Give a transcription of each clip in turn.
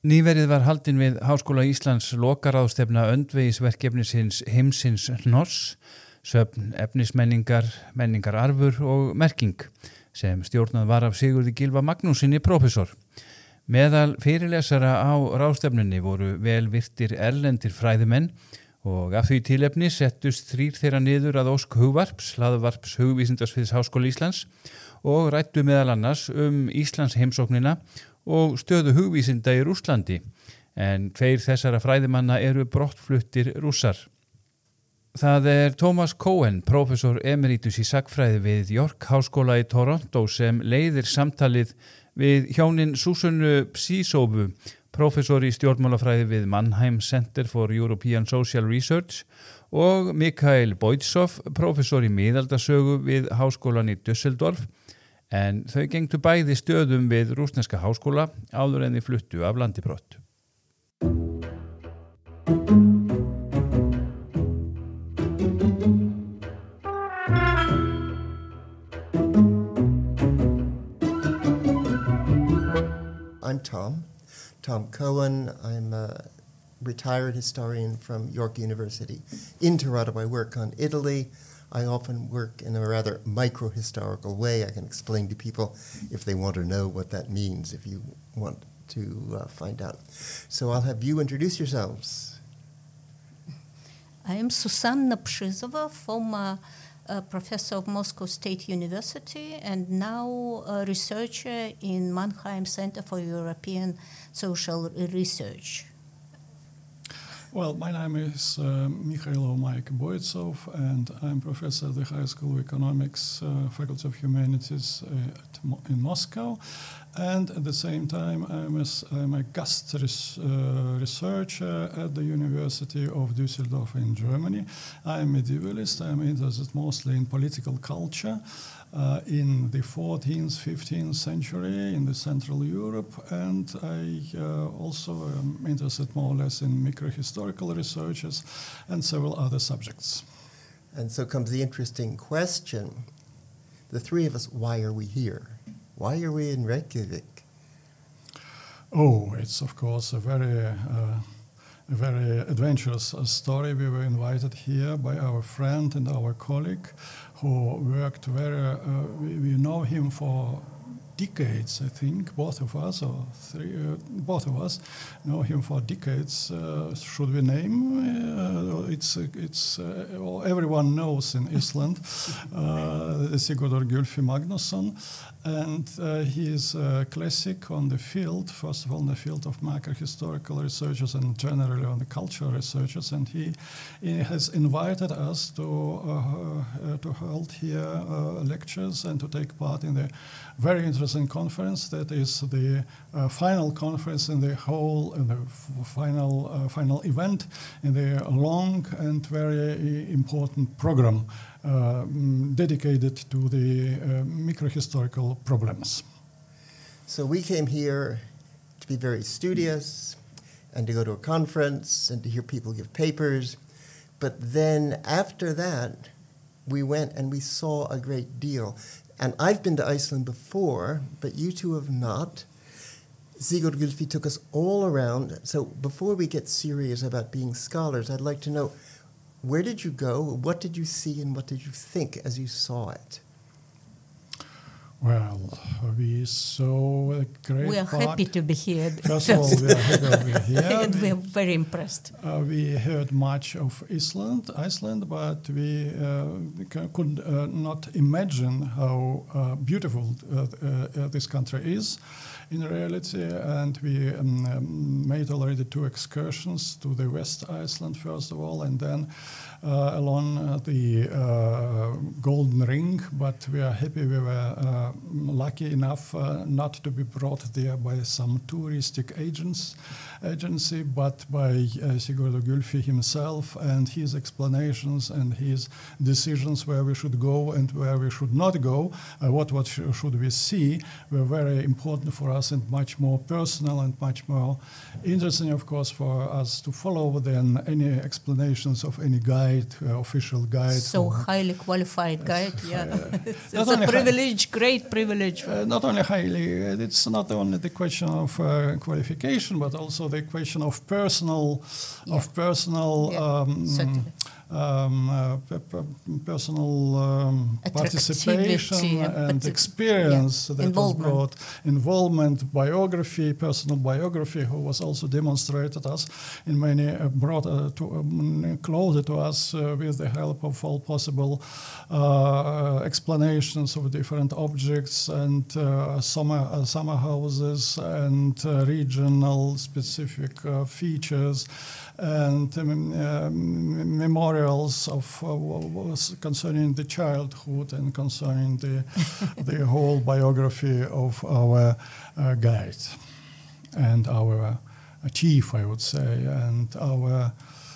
Nýverið var haldin við Háskóla Íslands lokaráðstefna öndvegisverkefnisins Heimsins Hnoss, söfn efnismenningar, menningararfur og merking, sem stjórnað var af Sigurði Gylfa Magnússyni prófessor. Meðal fyrirlesara á ráðstefnunni voru vel virtir erlendir fræðimenn og af því tilefni settust 3 þeirra niður að ósk hugvarps, hlaðvarps Hugvísindasviðs Háskóla Íslands og ræddu meðal annars Íslands heimsóknina og stöðu hugvísinda í Rússlandi, en 2 þessara fræðimanna eru brottfluttir Rússar. Það Thomas Cohen, prófessor emeritus í sagnfræði við York Háskóla í Toronto, sem leiðir samtalið við hjónin Susannu Psísovu, prófessor í stjórnmálafræði við Mannheim Center for European Social Research, og Mikhail Boydtsov, prófessor í miðaldasögu við Háskólan í Düsseldorf, en þau gengtu bæði stöðum við rússneska háskóla áður en þau fluttu af landi brott. I'm Tom Cohen. I'm a retired historian from York University. In Toronto, I work on Italy. I often work in a rather micro-historical way. I can explain to people if they want to know what that means, if you want to find out. So I'll have you introduce yourselves. I am Susanna Psizova, former professor of Moscow State University and now a researcher in Mannheim Center for European Social Research. Well, my name is Mikhail Boydtsov, and I'm professor at the High School of Economics, Faculty of Humanities in Moscow. And at the same time, I'm a guest researcher at the University of Düsseldorf in Germany. I'm a medievalist. I'm interested mostly in political culture in the 14th, 15th century in the Central Europe, and I also am interested more or less in microhistorical researches and several other subjects. And so comes the interesting question. The 3 of us, why are we here? Why are we in Reykjavik? Oh, it's of course a very adventurous story. We were invited here by our friend and our colleague who worked we know him for decades, I think, both of us know him for decades. Should we name? Everyone knows in Iceland Sigurður Gylfi Magnússon, and he is a classic on the field, first of all in the field of macrohistorical researches and generally on the cultural researches, and he has invited us to hold here lectures and to take part in the very interesting conference that is the final conference in the whole, the final event in the long and very important program dedicated to the microhistorical problems. So we came here to be very studious and to go to a conference and to hear people give papers. But then after that, we went and we saw a great deal. And I've been to Iceland before, but you 2 have not. Sigurður Gylfi took us all around. So before we get serious about being scholars, I'd like to know, where did you go? What did you see and what did you think as you saw it? Well, we saw a great We are part. happy to be here. First of all, we are happy to be here. And we are very impressed. We heard much of Iceland, but we could not imagine how beautiful this country is in reality. And we made already 2 excursions to the West Iceland, first of all, and then along the Golden Ring. But we are happy we were lucky enough not to be brought there by some touristic agency, but by Sigurður Gylfi himself and his explanations and his decisions where we should go and where we should not go, what should we see, were very important for us and much more personal and much more interesting, of course, for us to follow than any explanations of any guide, official guide. So highly qualified guide, yeah. It's a privilege, great great privilege. Not only highly, it's not only the question of qualification, but also the question of personal, certainly. Personal participation and experience that was brought, involvement, biography, personal biography, who was also demonstrated us in many, brought closer to us with the help of all possible explanations of different objects and summer houses and regional specific features and memorials of concerning the childhood and concerning the whole biography of our guide and our chief, I would say, and our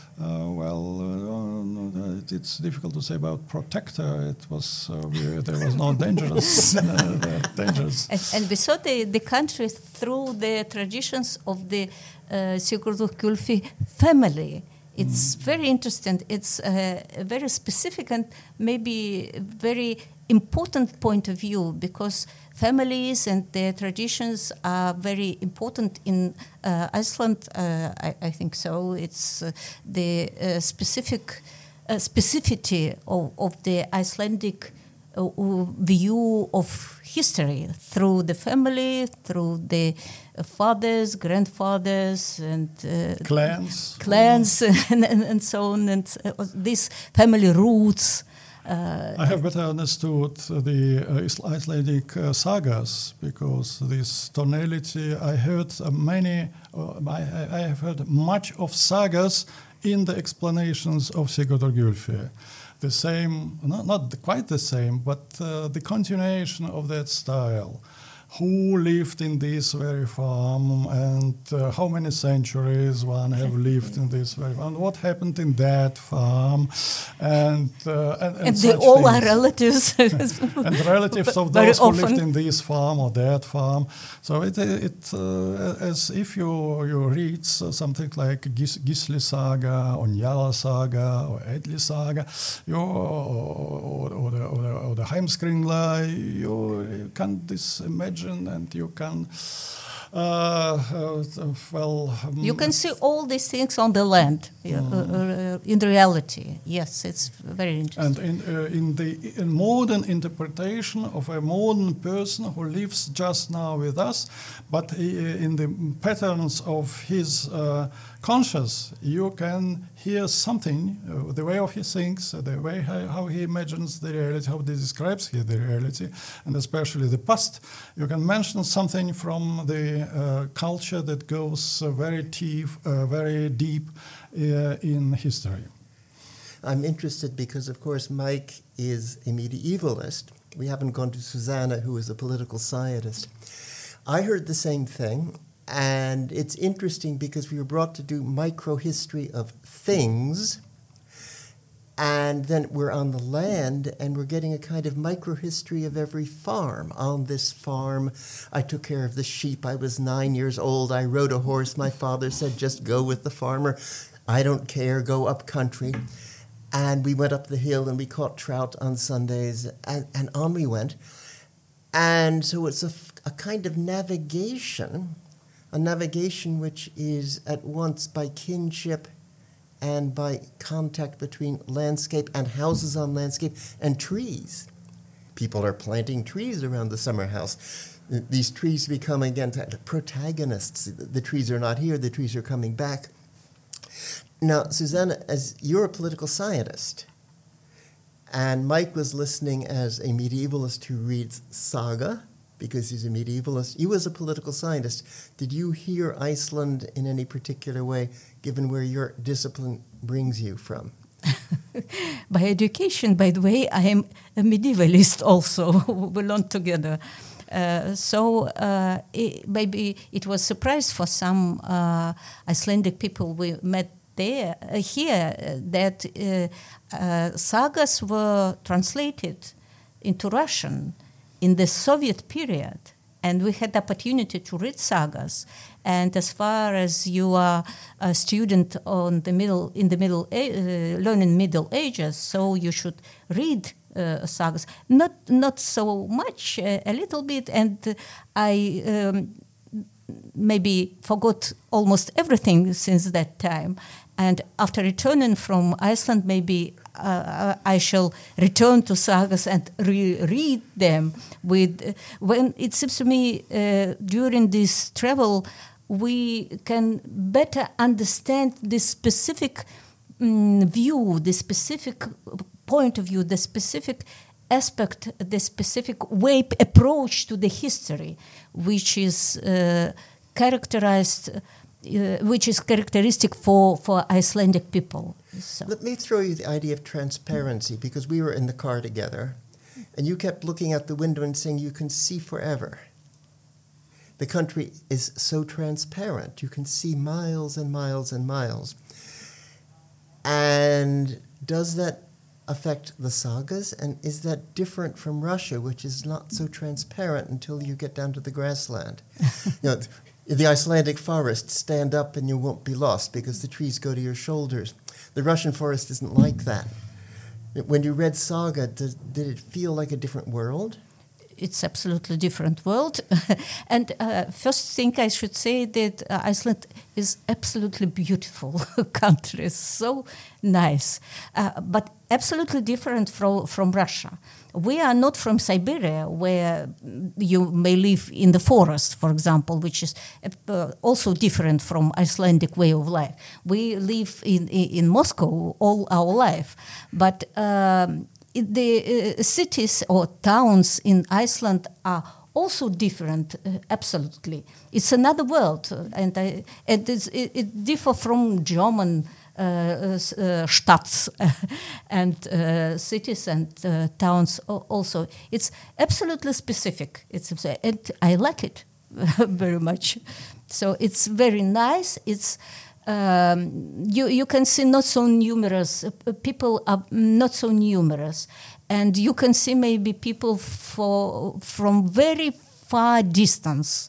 it's difficult to say about protector. It was there was no dangerous. And we saw the country through the traditions of the Sigurdur Gylfi family. It's very interesting. It's a very specific and maybe very important point of view, because families and their traditions are very important in Iceland. I think so. It's the specificity of the Icelandic view of history through the family, through the fathers, grandfathers, and clans, and so on, and these family roots. I have better understood the Icelandic sagas, because this tonality, I heard many, I have heard much of sagas in the explanations of Sigurdur Gylfi. The same, not quite the same, but the continuation of that style. Who lived in this very farm, and how many centuries one have lived in this very farm, and what happened in that farm, and they all are relatives. And relatives of those who lived in this farm or that farm. So it as if you read something like Gisli Saga or Njala Saga or Edli Saga, or the Heimskringla, you can imagine. And you can, you can see all these things on the land in reality. Yes, it's very interesting. And in modern interpretation of a modern person who lives just now with us, but in the patterns of his conscious, you can hear something, the way of he thinks, the way how he imagines the reality, how he describes the reality, and especially the past. You can mention something from the culture that goes very deep in history. I'm interested because, of course, Mike is a medievalist. We haven't gone to Susanna, who is a political scientist. I heard the same thing. And it's interesting because we were brought to do microhistory of things, and then we're on the land, and we're getting a kind of microhistory of every farm. On this farm, I took care of the sheep. I was 9 years old. I rode a horse. My father said, just go with the farmer. I don't care, go up country. And we went up the hill, and we caught trout on Sundays, and on we went. And so it's a kind of navigation, which is at once by kinship and by contact between landscape and houses on landscape and trees. People are planting trees around the summer house. These trees become, again, protagonists. The trees are not here, the trees are coming back. Now, Susanna, as you're a political scientist, and Mike was listening as a medievalist who reads saga, because he's a medievalist. You as a political scientist, did you hear Iceland in any particular way, given where your discipline brings you from? By education, by the way, I am a medievalist also. We learned together. Maybe it was a surprise for some Icelandic people we met here that sagas were translated into Russian in the Soviet period, and we had the opportunity to read sagas. And as far as you are a student learning Middle Ages, so you should read sagas. Not so much, a little bit, and I maybe forgot almost everything since that time. And after returning from Iceland, maybe I shall return to sagas and reread them. When it seems to me during this travel, we can better understand the specific view, the specific point of view, the specific aspect, the specific way, approach to the history, which is characteristic for Icelandic people. So. Let me throw you the idea of transparency, because we were in the car together, and you kept looking out the window and saying you can see forever. The country is so transparent. You can see miles and miles and miles. And does that affect the sagas? And is that different from Russia, which is not so transparent until you get down to the grassland? The Icelandic forests stand up and you won't be lost because the trees go to your shoulders. The Russian forest isn't like that. When you read Saga, did it feel like a different world? It's absolutely different world. And first thing I should say that Iceland is absolutely beautiful country, so nice, but absolutely different from Russia. We are not from Siberia, where you may live in the forest, for example, which is also different from Icelandic way of life. We live in Moscow all our life, but the cities or towns in Iceland are also different, absolutely. It's another world, and it differs from German Stadt and cities and towns also. It's absolutely specific. And I like it very much. So it's very nice. It's you can see not so numerous people are not so numerous, and you can see maybe people from very far distance.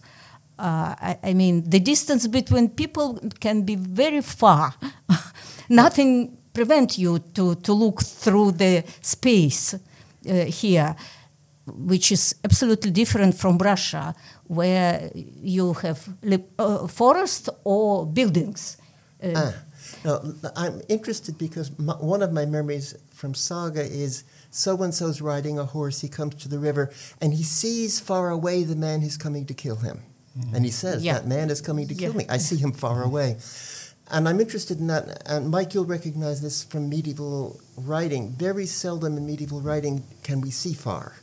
I mean, the distance between people can be very far. Nothing prevents you to look through the space here, which is absolutely different from Russia, where you have forest or buildings. No, I'm interested because one of my memories from Saga is so-and-so's riding a horse, he comes to the river, and he sees far away the man who's coming to kill him. Mm-hmm. And he says, that man is coming to kill me. I see him far away. And I'm interested in that. And Mike, you'll recognize this from medieval writing. Very seldom in medieval writing can we see far.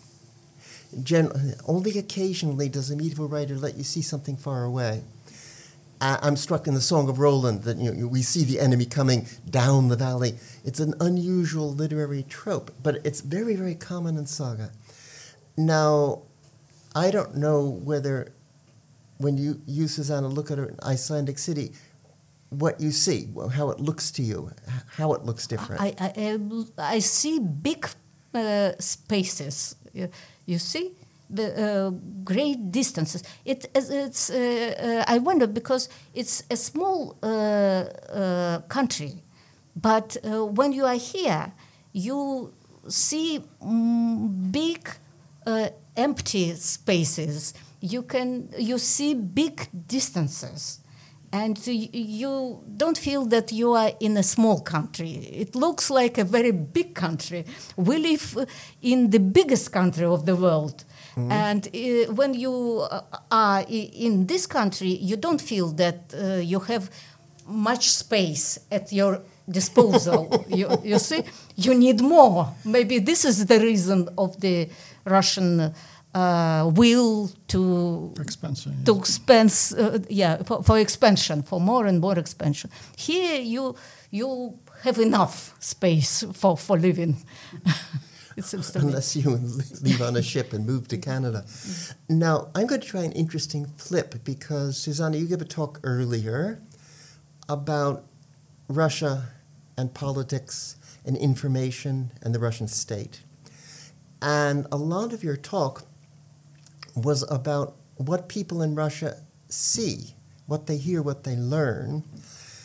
Only occasionally does a medieval writer let you see something far away. I'm struck in the Song of Roland that we see the enemy coming down the valley. It's an unusual literary trope, but it's very, very common in Saga. Now, I don't know whether when you, Susanna, look at an Icelandic city, what you see, how it looks to you, how it looks different. I see big spaces. You see? The great distances. It's I wonder because it's a small country, but when you are here, you see big empty spaces. You see big distances, and you don't feel that you are in a small country. It looks like a very big country. We live in the biggest country of the world. Mm-hmm. And when you are in this country, you don't feel that you have much space at your disposal. You see, you need more. Maybe this is the reason of the Russian will to expansion. To expand, for expansion, for more and more expansion. Here, you have enough space for living. Unless you leave on a ship and move to Canada. Now, I'm going to try an interesting flip because, Susanna, you gave a talk earlier about Russia and politics and information and the Russian state. And a lot of your talk was about what people in Russia see, what they hear, what they learn.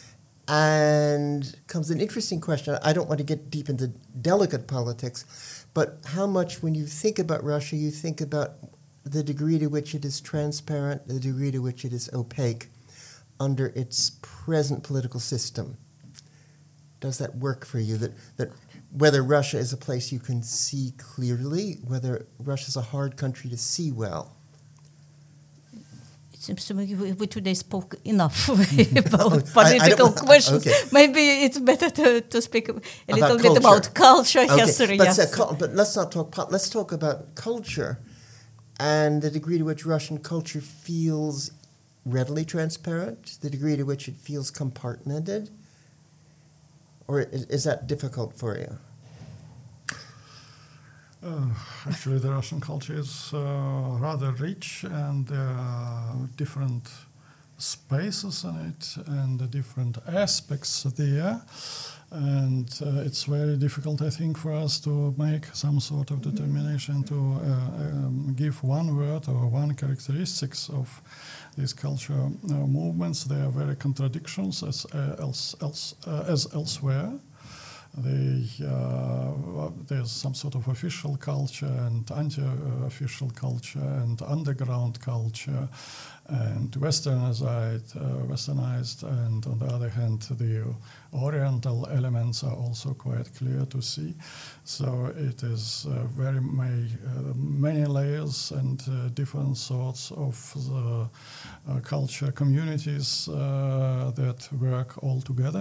And comes an interesting question. I don't want to get deep into delicate politics, But how much, when you think about Russia, you think about the degree to which it is transparent, the degree to which it is opaque under its present political system. Does that work for you? That whether Russia is a place you can see clearly, whether Russia is a hard country to see well? It seems to me we today spoke enough about political questions. Okay. Maybe it's better to speak a little bit culture. about culture, Okay, history. but, Yes. but let's not talk. Let's talk about culture and the degree to which Russian culture feels readily transparent, the degree to which it feels compartmented, or is that difficult for you? Actually, the Russian culture is rather rich, and there are different spaces in it and the different aspects there. And it's very difficult, I think, for us to make some sort of determination to give one word or one characteristics of these cultural movements. There are very contradictions as elsewhere. There's some sort of official culture and anti-official culture and underground culture and westernized, and on the other hand, the Oriental elements are also quite clear to see. So it is very many layers and different sorts of the culture communities that work all together.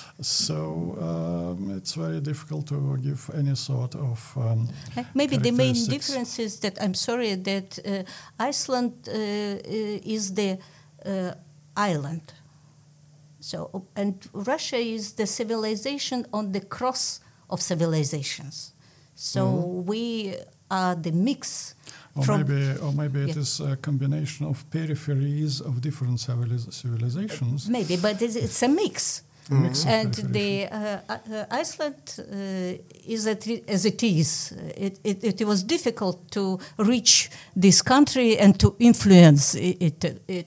So it's very difficult to give any sort of maybe the main characteristics. difference is that I'm sorry that Iceland is the island. So, and Russia is the civilization on the cross of civilizations. So we are the mix. Or maybe it is a combination of peripheries of different civilizations. Maybe, but it's a mix. And the Iceland is as it is. It was difficult to reach this country and to influence it.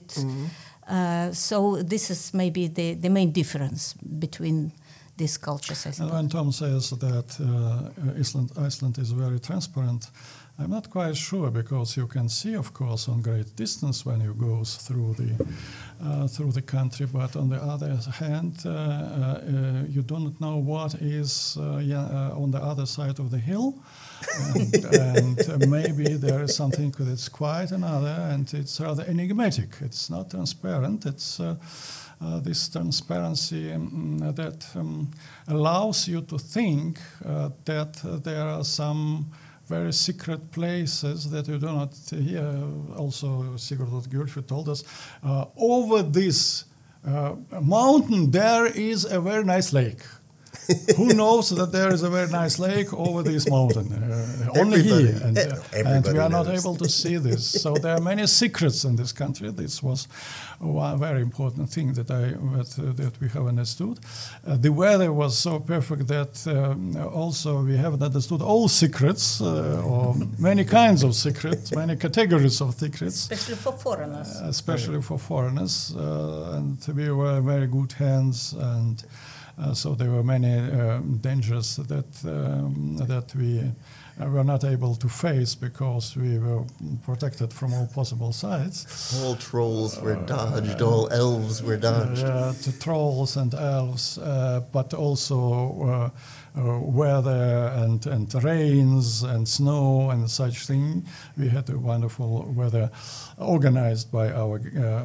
So this is maybe the main difference between these cultures, I think. And when Tom says that Iceland is very transparent, I'm not quite sure, because you can see, of course, on great distance when you go through the country. But on the other hand, you do not know what is on the other side of the hill, and maybe there is something that's quite another, and it's rather enigmatic. It's not transparent. It's this transparency that allows you to think that there are some very secret places that you do not hear. Also, Sigurður Gylfi told us, over this mountain there is a very nice lake. Who knows that there is a very nice lake over this mountain? Only he. And we are not able to see this. So there are many secrets in this country. This was one very important thing that we have understood. The weather was so perfect that also we haven't understood all secrets, or many kinds of secrets, many categories of secrets. Especially for foreigners. And we were in very good hands, and so there were many dangers that we were not able to face because we were protected from all possible sides. All trolls were dodged, all elves were dodged. The trolls and elves, but also weather and rains and snow and such thing. We had a wonderful weather organized by our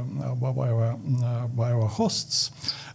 hosts.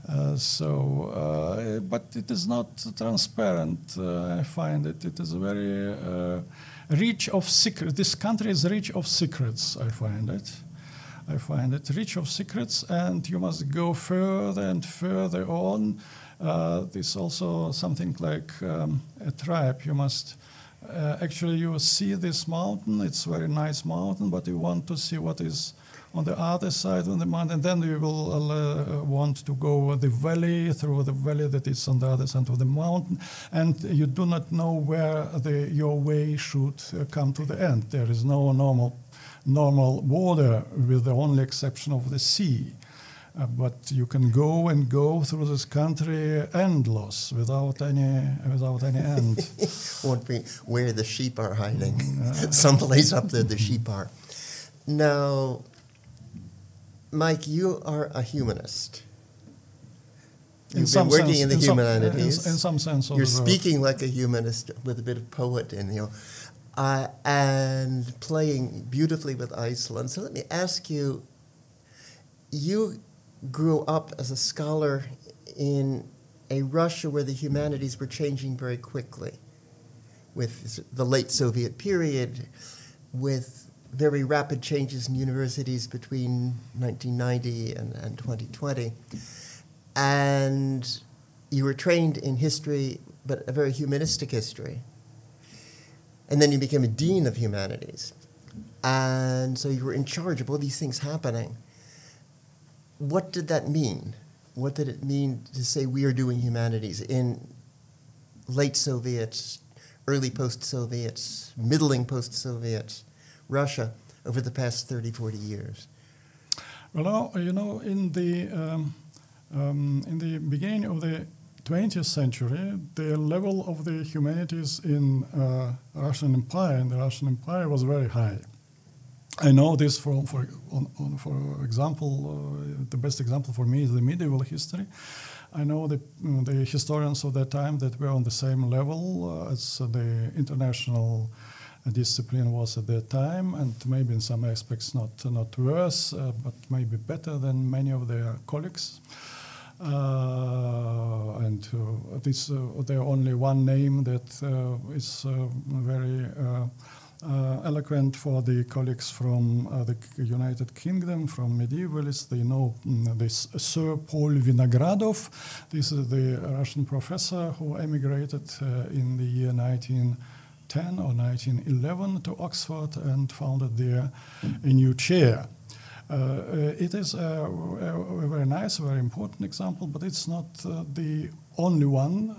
But it is not transparent. I find it. It is very rich of secrets. This country is rich of secrets. I find it rich of secrets, and you must go further and further on. This also something like a tribe. You must actually you see this mountain. It's a very nice mountain, but you want to see what is on the other side of the mountain, and then you will want to go through the valley that is on the other side of the mountain, and you do not know where your way should come to the end. There is no normal border, with the only exception of the sea. but you can go and go through this country endless without any end. Won't be where the sheep are hiding. Someplace up there the sheep are. Now, Mike, you are a humanist. You've been working in the humanities. In some sense of You're the word. speaking like a humanist with a bit of poet in you, and playing beautifully with Iceland. So let me ask you, you grew up as a scholar in a Russia where the humanities were changing very quickly, with the late Soviet period, with very rapid changes in universities between 1990 and 2020. And you were trained in history, but a very humanistic history. And then you became a dean of humanities. And so you were in charge of all these things happening. What did that mean? What did it mean to say we are doing humanities in late Soviets, early post-Soviets, middling post-Soviets, Russia over the past 30, 40 years? Well, in the beginning of the 20th century, the level of the humanities in Russian Empire was very high. I know this for example, the best example for me is the medieval history. I know the historians of that time that were on the same level as the international discipline was at that time, and maybe in some aspects not worse, but maybe better than many of their colleagues. And there only one name that is very eloquent for the colleagues from the United Kingdom, from medievalists. They know this Sir Paul Vinogradov. This is the Russian professor who emigrated in the year 1910 or 1911 to Oxford and founded there a new chair. It is a very nice, very important example, but it's not the only one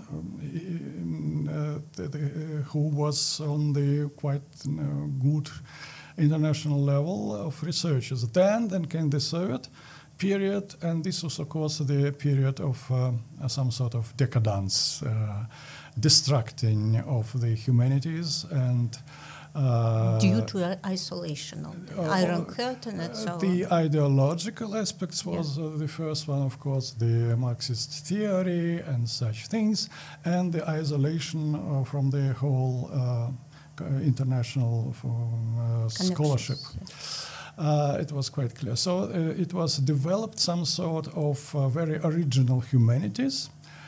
who was on the quite good international level of researchers. Then came the Soviet period, and this was, of course, the period of some sort of decadence, destructing of the humanities and due to isolation of the Iron Curtain and so on. The ideological aspects was the first one, of course, the Marxist theory and such things, and the isolation from the whole international scholarship. It was quite clear. So it was developed some sort of very original humanities.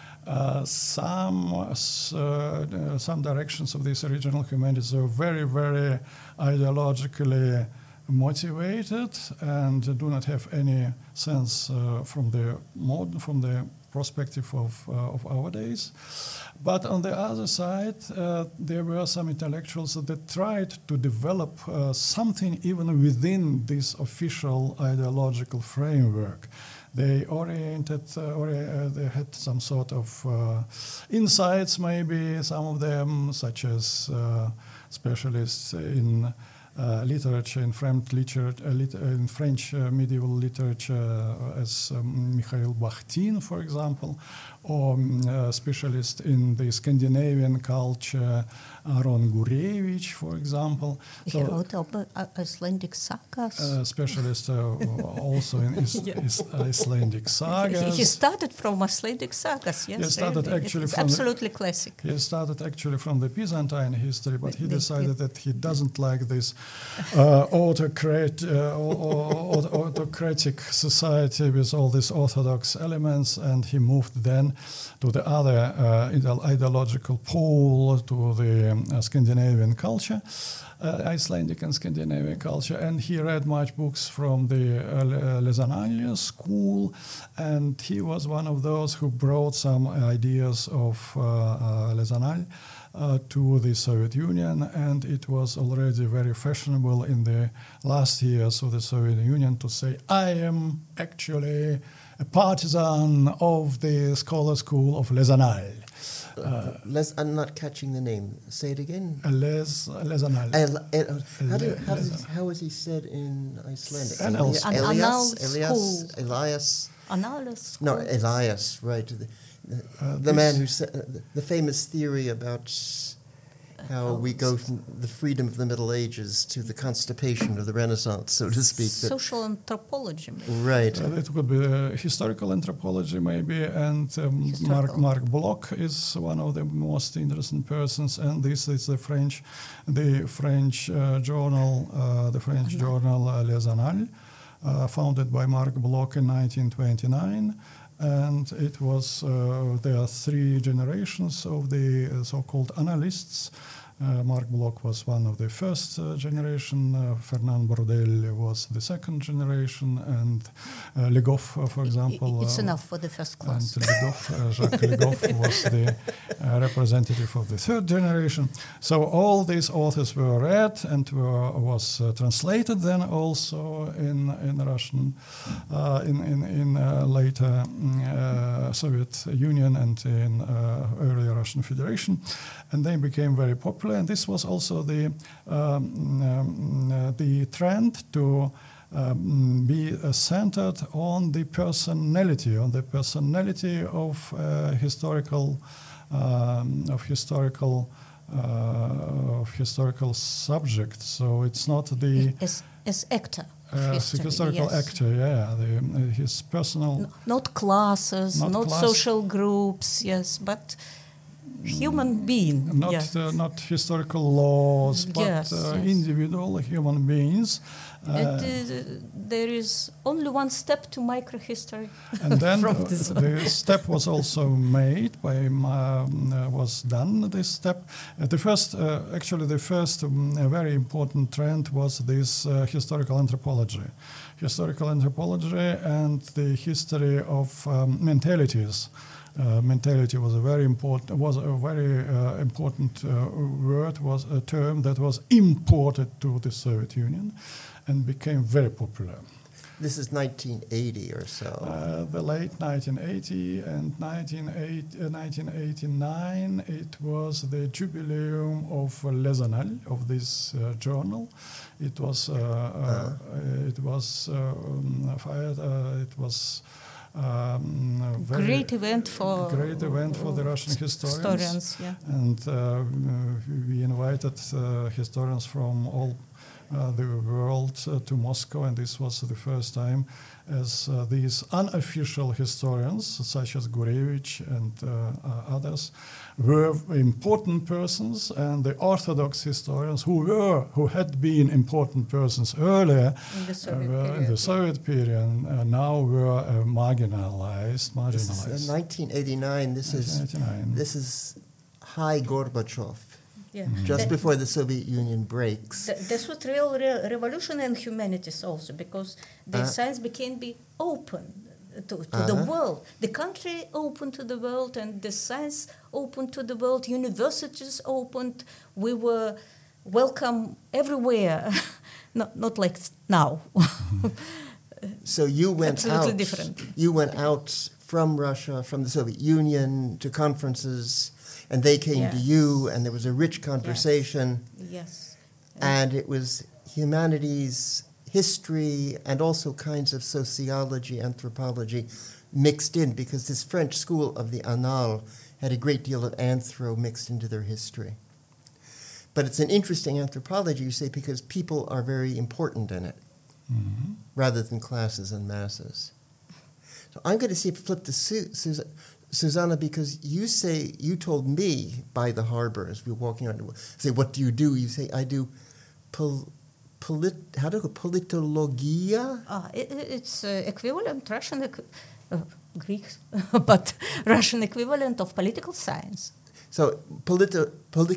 Some directions of these original humanities are very, very ideologically motivated and do not have any sense from the perspective of our days. But on the other side, there were some intellectuals that tried to develop something even within this official ideological framework. They oriented, they had some sort of insights, maybe some of them, such as specialists in literature, in French medieval literature, as Mikhail Bakhtin, for example, or specialists in the Scandinavian culture, Aron Gurevich, for example. He wrote Icelandic sagas. Specialist also in Icelandic sagas. He started from Icelandic sagas, yes. He started actually it's from absolutely classic. He started actually from the Byzantine history, but he decided that he doesn't like this autocratic society with all these orthodox elements, and he moved then to the other ideological pole, to the Scandinavian culture, Icelandic and Scandinavian culture, and he read much books from the Lesanal school, and he was one of those who brought some ideas of Lesanal to the Soviet Union, and it was already very fashionable in the last years of the Soviet Union to say, I am actually a partisan of the scholar school of Lesanal. I'm not catching the name. Say it again. Lesanal. How is he said in Icelandic? Elias. Elias. Analysis. No, Elias, right? The man who said the famous theory about how we go from the freedom of the Middle Ages to the constipation of the Renaissance, so to speak. Social anthropology. Maybe. Right. It could be historical anthropology, maybe, and Marc Bloch is one of the most interesting persons. And this is the French journal, Les Annales, founded by Marc Bloch in 1929. And it was, there are three generations of the so-called analysts. Marc Bloch was one of the first generation, Fernand Braudel was the second generation, and Le Goff, for example. It's enough for the first class. And Jacques Le Goff was the representative of the third generation. So all these authors were read and was translated then also in Russian, in later Soviet Union and in earlier Russian Federation, and they became very popular. And this was also the trend to be centered on the personality of historical subjects. So it's not the as actor. Historical actor, his personal. Not classes, not social groups, yes, but human being. Not historical laws, but individual human beings. There is only one step to microhistory. And then the step was also made was done. This step, the first very important trend was this historical anthropology and the history of mentalities. Mentality was a very important word, was a term that was imported to the Soviet Union and became very popular. This is 1980 or so. The late 1980 and 1989, it was the jubileum of Les Annales, of this journal. It was great event for the Russian historians, and we invited historians from all the world to Moscow, and this was the first time as these unofficial historians, such as Gurevich and others, were important persons, and the Orthodox historians who had been important persons earlier in the Soviet period now were marginalized. This is 1989. This is high Gorbachev. Yeah. Just before the Soviet Union breaks. This was real revolution in humanities also, because the science became open to the world. The country opened to the world, and the science opened to the world. Universities opened. We were welcome everywhere, not like now. So you went absolutely out. Different. You went out from Russia, from the Soviet Union, to conferences. And they came to you, and there was a rich conversation. Yes. And it was humanities, history, and also kinds of sociology, anthropology mixed in, because this French school of the Annales had a great deal of anthro mixed into their history. But it's an interesting anthropology, you say, because people are very important in it, rather than classes and masses. So I'm going to flip to Susanna, because you told me by the harbor as we were walking around, say, what do? You say, I do politologia? It's equivalent Russian, Greek, but Russian equivalent of political science. So politologia.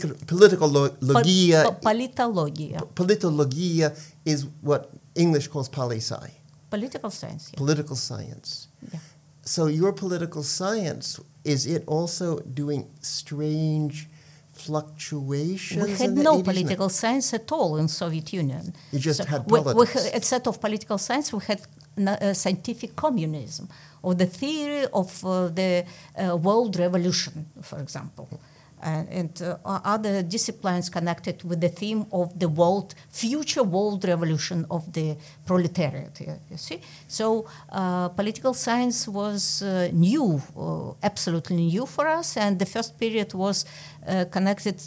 Politologia is what English calls poli-sci. Political science. Yeah. Political science. Yeah. So your political science, is it also doing strange fluctuations? We had no political science at all in Soviet Union. You just had politics. Instead of political science, we had scientific communism, or the theory of the world revolution, for example. and other disciplines connected with the theme of the future world revolution of the proletariat. You see, so political science was new, absolutely new for us, and the first period was connected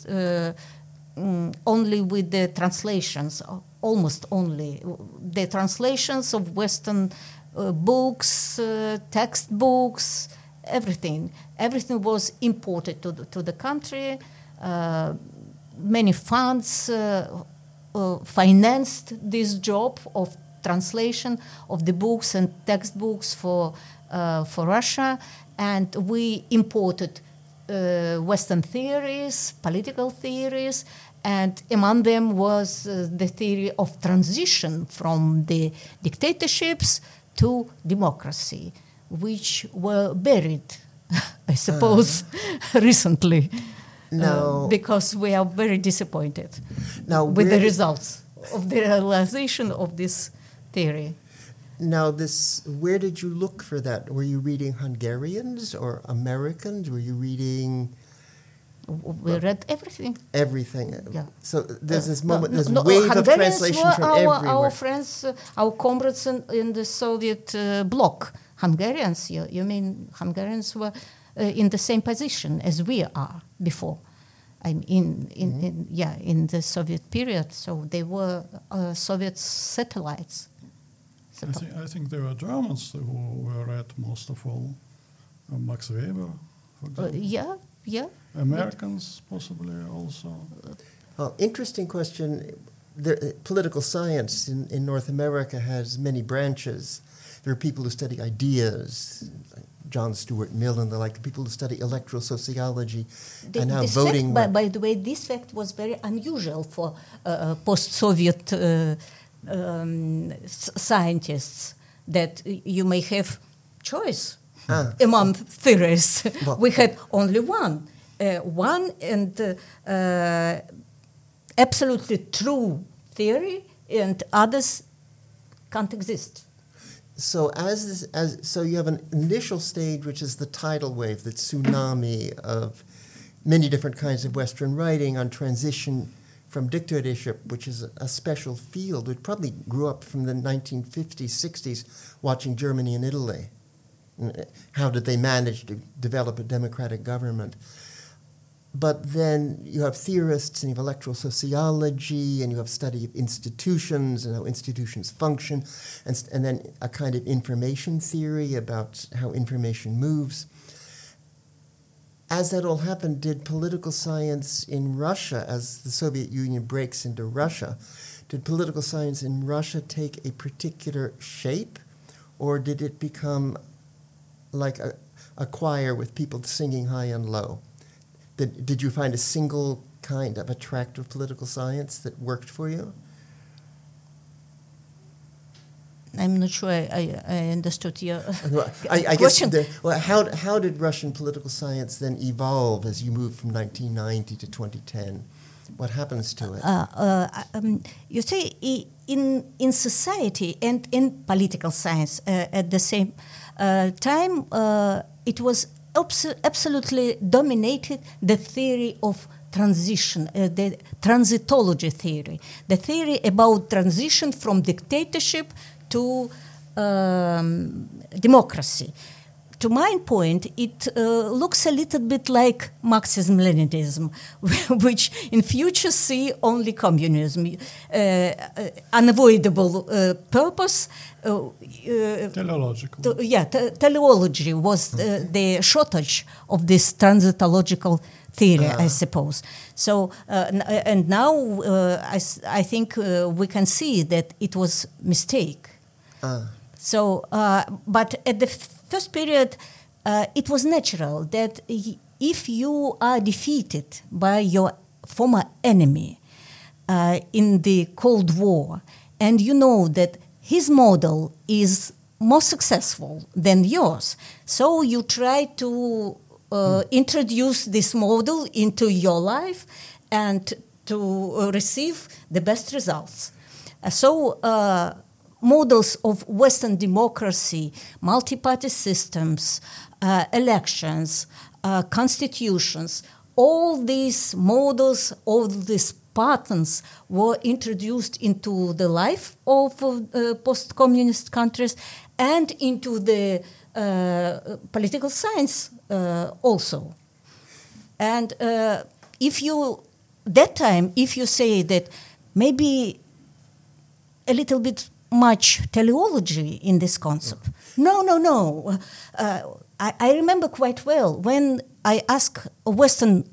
only with the translations, almost only the translations of Western books, textbooks. Everything was imported to the country. Many funds financed this job of translation of the books and textbooks for Russia, and we imported Western theories, political theories, and among them was the theory of transition from the dictatorships to democracy, which were buried, I suppose, recently. Now, because we are very disappointed now with the results of the realization of this theory. Now, where did you look for that? Were you reading Hungarians or Americans? Were you reading... We read everything. Everything. Yeah. So there's this moment, this wave of translation from everywhere. Our friends, our comrades in the Soviet bloc. Hungarians, you mean Hungarians were in the same position as we are before. I'm in the Soviet period, so they were Soviet satellites. I think there were Germans who were read most of all. Max Weber, for example. Yeah. Americans possibly also. Well, interesting question. Political science in North America has many branches. There are people who study ideas, like John Stuart Mill and the like, people who study electoral sociology and how voting... By the way, this fact was very unusual for post-Soviet scientists, that you may have choice among theorists. Well, we had only one and absolutely true theory, and others can't exist. So so you have an initial stage, which is the tidal wave, the tsunami of many different kinds of Western writing on transition from dictatorship, which is a special field. It probably grew up from the 1950s, 60s, watching Germany and Italy. How did they manage to develop a democratic government? But then you have theorists and you have electoral sociology and you have study of institutions and how institutions function, and then a kind of information theory about how information moves. As that all happened, did political science in Russia, as the Soviet Union breaks into Russia, did political science in Russia take a particular shape, or did it become like a choir with people singing high and low? Did you find a single kind of attractive political science that worked for you? I'm not sure I understood your I question. Guess how did Russian political science then evolve as you moved from 1990 to 2010? What happens to it? You see, in society and in political science at the same time, it was absolutely dominated the theory of transition, the transitology theory, the theory about transition from dictatorship to democracy. To my point, it looks a little bit like Marxism-Leninism, which in future see only communism, unavoidable purpose. Teleological. Teleology was the shortage of this transitological theory, I suppose. So, and now I think we can see that it was mistake. So, but at the first period, it was natural that if you are defeated by your former enemy in the Cold War, and you know that his model is more successful than yours, so you try to introduce this model into your life and to receive the best results. Models of Western democracy, multi-party systems, elections, constitutions, all these models, all these patterns were introduced into the life of post-communist countries and into the political science also. And if you say that maybe a little bit much teleology in this concept. No. I remember quite well when I asked Western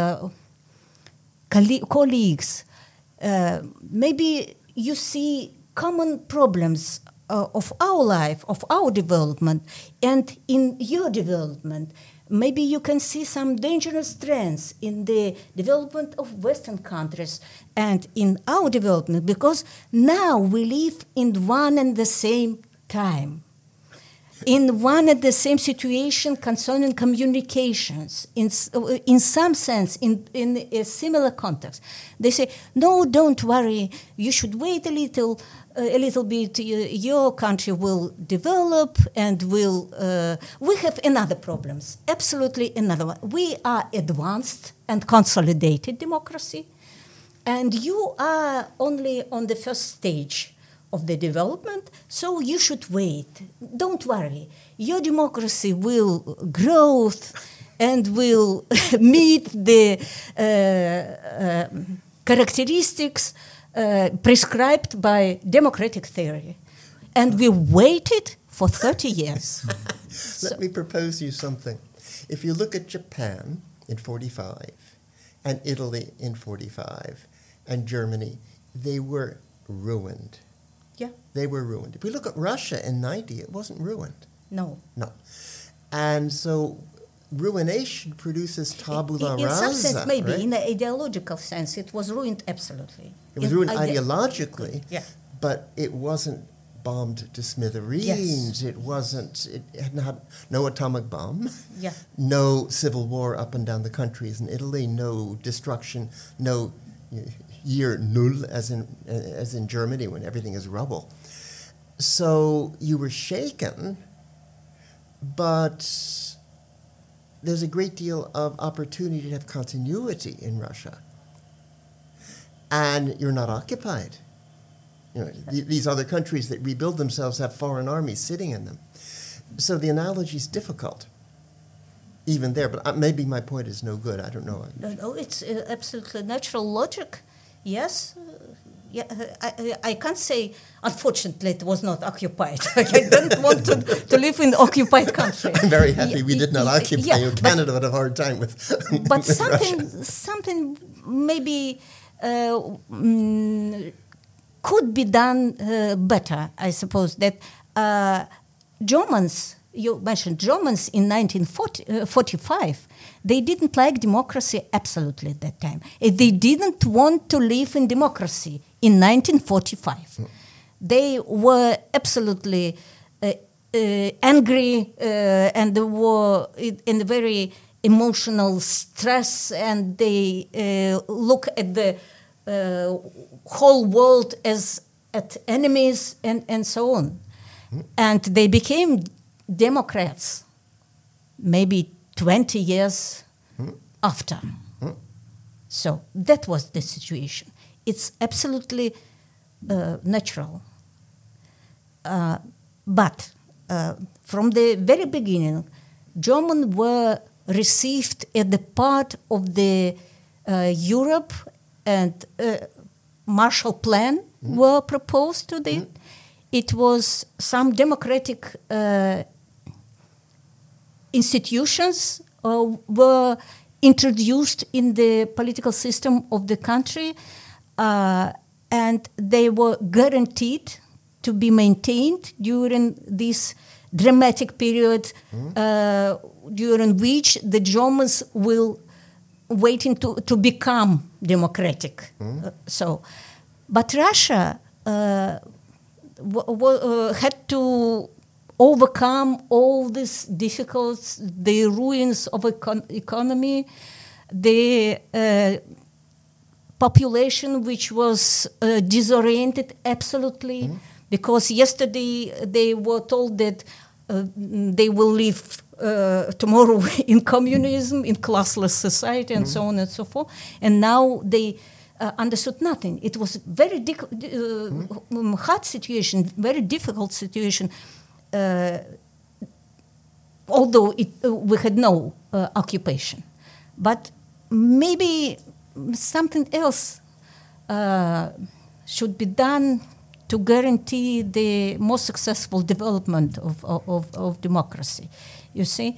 colleagues, maybe you see common problems of our life, of our development, and in your development, maybe you can see some dangerous trends in the development of Western countries and in our development, because now we live in one and the same time, in one and the same situation concerning communications, in some sense, in a similar context. They say, no, don't worry, you should wait a little bit, your country will develop and we have another problems, absolutely another one. We are advanced and consolidated democracy, and you are only on the first stage of the development, so you should wait. Don't worry, your democracy will grow and will meet the characteristics prescribed by democratic theory. And we waited for 30 years. Let me propose you something. If you look at Japan in 45, and Italy in 45, and Germany, they were ruined. Yeah. They were ruined. If we look at Russia in 90, it wasn't ruined. No. And so ruination produces tabula rasa. In some sense, maybe. Right? In an ideological sense, it was ruined absolutely. It was ruined ideologically, yeah. But it wasn't bombed to smithereens. Yes. It had not, no atomic bomb, Yeah. no civil war up and down the countries in Italy, no destruction, no year null as in Germany when everything is rubble. So you were shaken, but there's a great deal of opportunity to have continuity in Russia. And you're not occupied. These other countries that rebuild themselves have foreign armies sitting in them. So the analogy is difficult, even there. But maybe my point is no good. I don't know. No, it's absolutely natural logic. Yes. I can't say, unfortunately, it was not occupied. I don't want to live in occupied country. I'm very happy we did not occupy you. Canada would have a hard time with But with something maybe could be done better, I suppose, that Germans, you mentioned Germans in 1945, they didn't like democracy absolutely at that time. They didn't want to live in democracy in 1945. They were absolutely angry and they were in a very emotional stress, and they look at the whole world as at enemies and so on. And they became Democrats maybe 20 years after. So that was the situation. It's absolutely natural. But from the very beginning, Germans were received as the part of the Europe, and Marshall Plan were proposed to them. It was some democratic institutions were introduced in the political system of the country, and they were guaranteed to be maintained during this dramatic period during which the Germans will waiting to become democratic. But Russia had to overcome all these difficulties, the ruins of economy, the population which was disoriented absolutely, because yesterday they were told that they will live tomorrow in communism, in classless society, and so on and so forth. And now they understood nothing. It was very hard situation, very difficult situation, although we had no occupation. But maybe something else should be done to guarantee the most successful development of democracy. You see?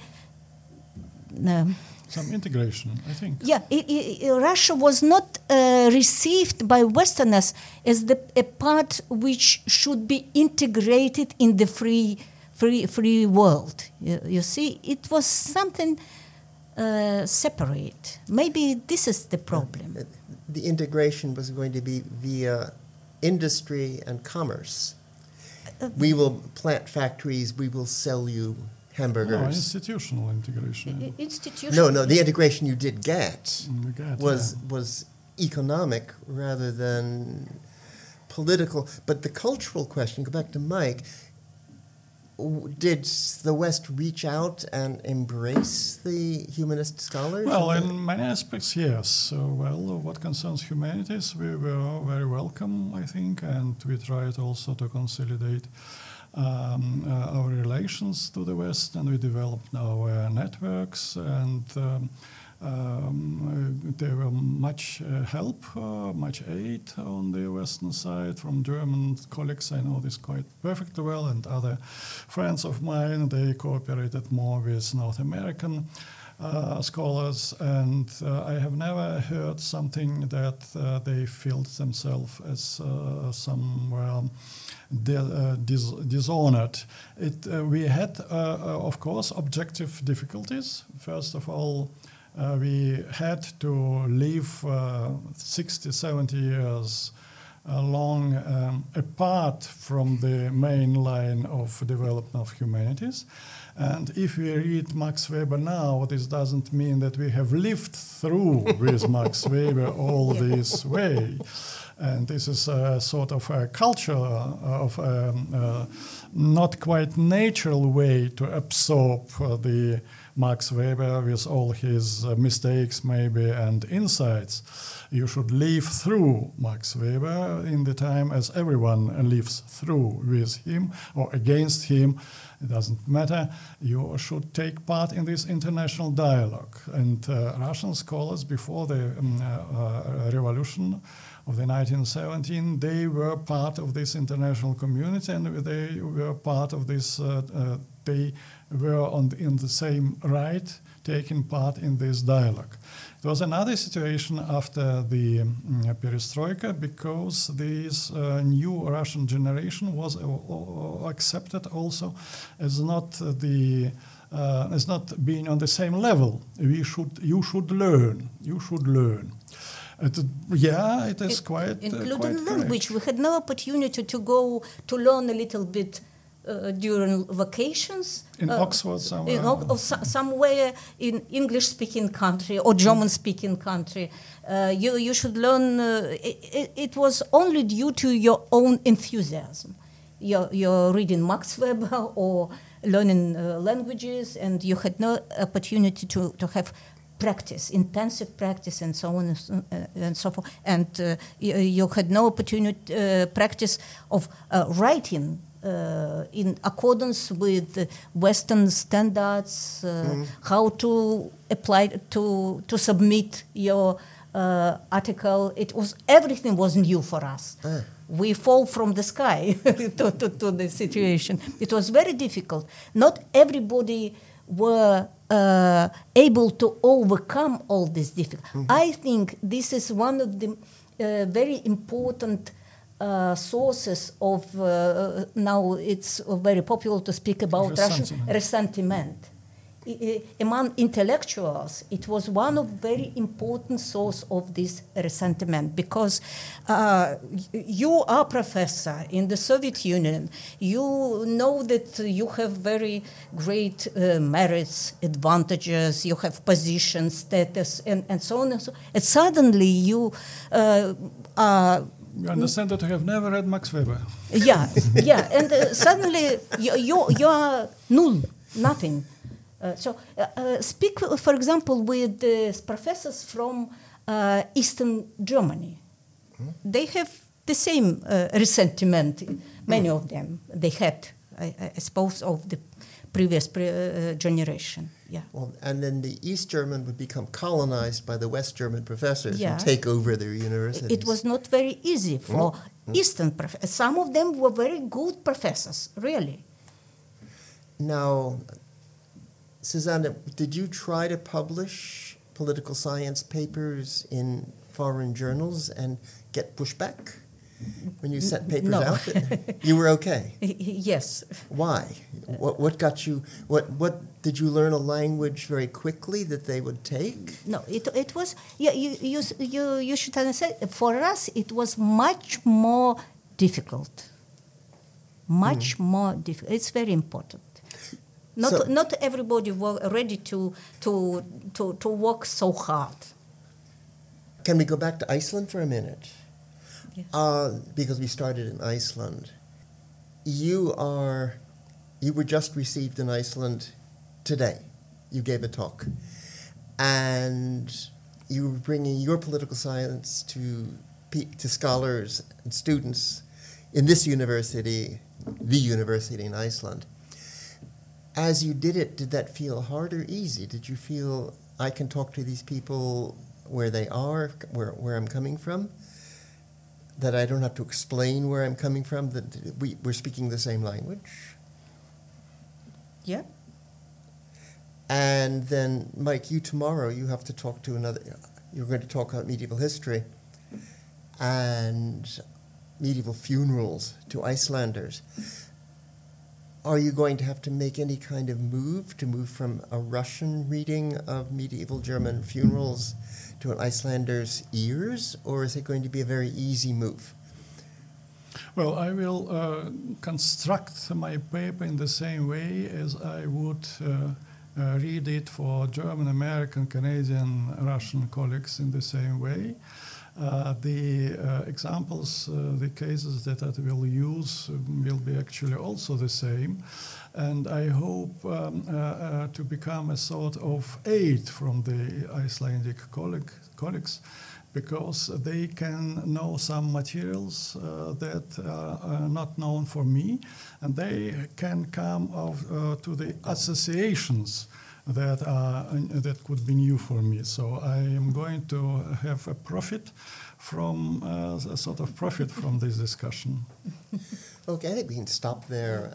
Some integration, I think. Yeah, Russia was not received by Westerners as a part which should be integrated in the free world. You see, it was something separate. Maybe this is the problem. The integration was going to be via industry and commerce. We will plant factories, we will sell you hamburgers. No, institutional integration. No, the integration you did get was economic rather than political. But the cultural question, go back to Mike, did the West reach out and embrace the humanist scholars? Well, in many aspects, yes. So, what concerns humanities, we were very welcome, I think, and we tried also to consolidate our relations to the West, and we developed our networks, and there were much help, much aid on the Western side from German colleagues. I know this quite perfectly well, and other friends of mine, they cooperated more with North American scholars, and I have never heard something that they felt themselves as somewhere dishonored. We had, of course, objective difficulties. First of all, we had to live 60, 70 years long apart from the main line of development of humanities. And if we read Max Weber now, this doesn't mean that we have lived through with Max Weber all this way. And this is a sort of a culture of not quite natural way to absorb the Max Weber with all his mistakes maybe and insights. You should live through Max Weber in the time as everyone lives through with him or against him. It doesn't matter. You should take part in this international dialogue. And Russian scholars before the revolution of the 1917, they were part of this international community, and they were part of this, they were in the same right, taking part in this dialogue. There was another situation after the perestroika, because this new Russian generation was accepted also as not being on the same level. You should learn. It is quite including quite language. correct. We had no opportunity to go to learn a little bit during vacations. In Oxford somewhere. Somewhere in English-speaking country or German-speaking country. You should learn. It was only due to your own enthusiasm. You're reading Max Weber or learning languages, and you had no opportunity to have practice, intensive practice, and so on and so forth. And you had no opportunity practice of writing in accordance with Western standards, how to apply to submit your article. Everything was new for us. We fall from the sky to the situation. It was very difficult. Not everybody were able to overcome all this difficulty. I think this is one of the very important sources of, now it's very popular to speak about Russian resentment. Among intellectuals, it was one of very important source of this resentment, because you are professor in the Soviet Union. You know that you have very great merits, advantages, you have position, status, and so on and so on. And suddenly you are... You understand that I have never read Max Weber. Yeah, and suddenly you are null, nothing. Speak, for example, with the professors from Eastern Germany. They have the same resentment, many of them. They had, I suppose, of the previous generation. Yeah. Well, and then the East German would become colonized by the West German professors Yeah. and take over their universities. It was not very easy for Eastern professors. Some of them were very good professors, really. Now, Susanna, did you try to publish political science papers in foreign journals and get pushback when you sent papers No. out? You were okay. Yes. Why? What got you? What did you learn a language very quickly that they would take? No, it was, yeah, you should understand, for us it was much more difficult. Much more difficult. It's very important. Not everybody were ready to work so hard. Can we go back to Iceland for a minute? Yes. Because we started in Iceland. You were just received in Iceland today. You gave a talk. And you were bringing your political science to scholars and students in this university, the university in Iceland. As you did it, did that feel hard or easy? Did you feel, I can talk to these people where they are, where I'm coming from? That I don't have to explain where I'm coming from, that we're speaking the same language? Yeah. And then, Mike, tomorrow you have to talk to you're going to talk about medieval history and medieval funerals to Icelanders. Are you going to have to make any kind of move from a Russian reading of medieval German funerals to an Icelander's ears, or is it going to be a very easy move? Well, I will construct my paper in the same way as I would read it for German, American, Canadian, Russian colleagues in the same way. The examples, the cases that I will use will be actually also the same. And I hope to become a sort of aid from the Icelandic colleagues, because they can know some materials that are not known for me, and they can come to the associations that could be new for me. So I am going to have a profit from this discussion. Okay, I think we can stop there.